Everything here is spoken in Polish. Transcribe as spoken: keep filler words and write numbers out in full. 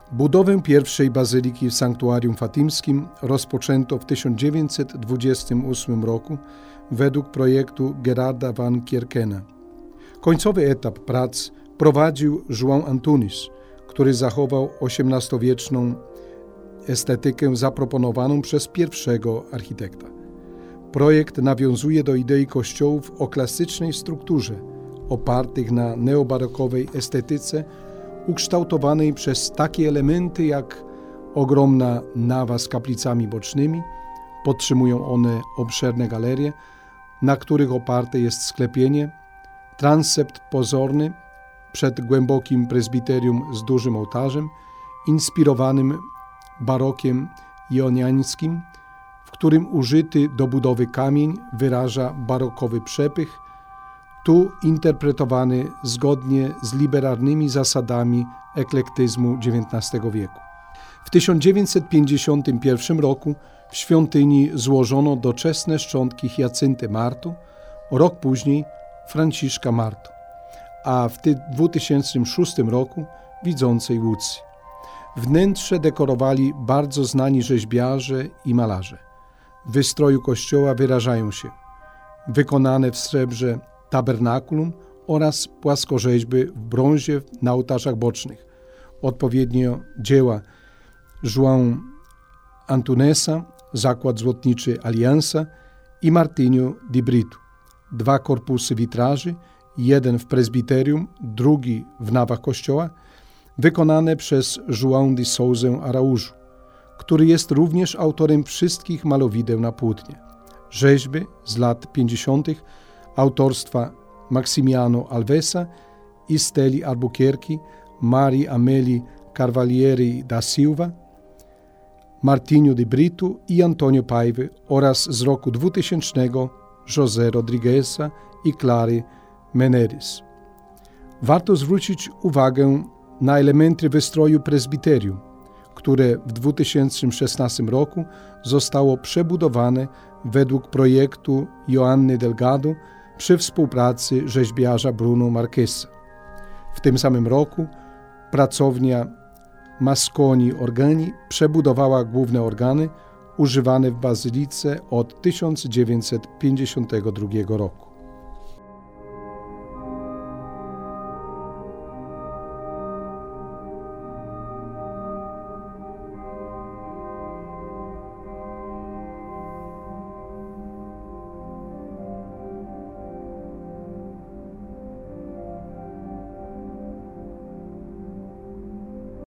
Budowę pierwszej bazyliki w sanktuarium fatimskim rozpoczęto w tysiąc dziewięćset dwudziestym ósmym roku według projektu Gerarda van Kierkena. Końcowy etap prac prowadził João Antunes, który zachował osiemnastowieczną estetykę zaproponowaną przez pierwszego architekta. Projekt nawiązuje do idei kościołów o klasycznej strukturze, opartych na neobarokowej estetyce, ukształtowanej przez takie elementy jak ogromna nawa z kaplicami bocznymi. Podtrzymują one obszerne galerie, na których oparte jest sklepienie, transept pozorny przed głębokim prezbiterium z dużym ołtarzem, inspirowanym barokiem joniańskim, w którym użyty do budowy kamień wyraża barokowy przepych, tu interpretowany zgodnie z liberalnymi zasadami eklektyzmu dziewiętnastego wieku. W tysiąc dziewięćset pięćdziesiątym pierwszym roku w świątyni złożono doczesne szczątki Hiacynty Martu, rok później Franciszka Martu, a w dwa tysiące szóstym roku Widzącej Łucji. Wnętrze dekorowali bardzo znani rzeźbiarze i malarze. W wystroju kościoła wyrażają się wykonane w srebrze tabernakulum oraz płaskorzeźby w brązie na ołtarzach bocznych, odpowiednio dzieła João Antunesa, zakład złotniczy Alianza i Martinho de Brito, dwa korpusy witraży, jeden w prezbiterium, drugi w nawach kościoła, wykonane przez João de Souza Araújo, który jest również autorem wszystkich malowideł na płótnie. Rzeźby z lat pięćdziesiątych autorstwa Maximiano Alvesa i Steli Albuquerque, Marii Amélie Carvalhieri da Silva, Martinho de Brito i Antonio Paiva oraz z roku dwutysięcznego José Rodriguesa i Clary Menezes. Warto zwrócić uwagę na elementy wystroju prezbiterium, które w dwa tysiące szesnastym roku zostało przebudowane według projektu Joanny Delgado przy współpracy rzeźbiarza Bruno Marquesa. W tym samym roku pracownia Masconi Organi przebudowała główne organy używane w bazylice od tysiąc dziewięćset pięćdziesiątego drugiego roku.